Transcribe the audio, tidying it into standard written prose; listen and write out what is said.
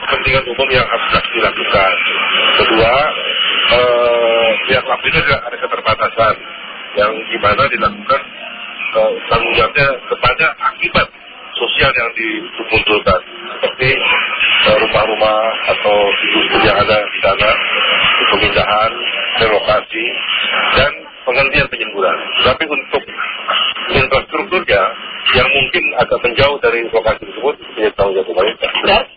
kepentingan umum yang harus dilakukan. Kedua, pihak Lapindo juga ada keterbatasan yang dimana dilakukan tanggung jawabnya kepada akibat sosial yang dimunculkan, seperti rumah-rumah atau industri yang ada di sana, pemindahan, relokasi, dan penghentian penyemburan. Tapi untuk infrastrukturnya yang mungkin agak menjauh dari lokasi tersebut, tidak tahu jatuh pemerintah.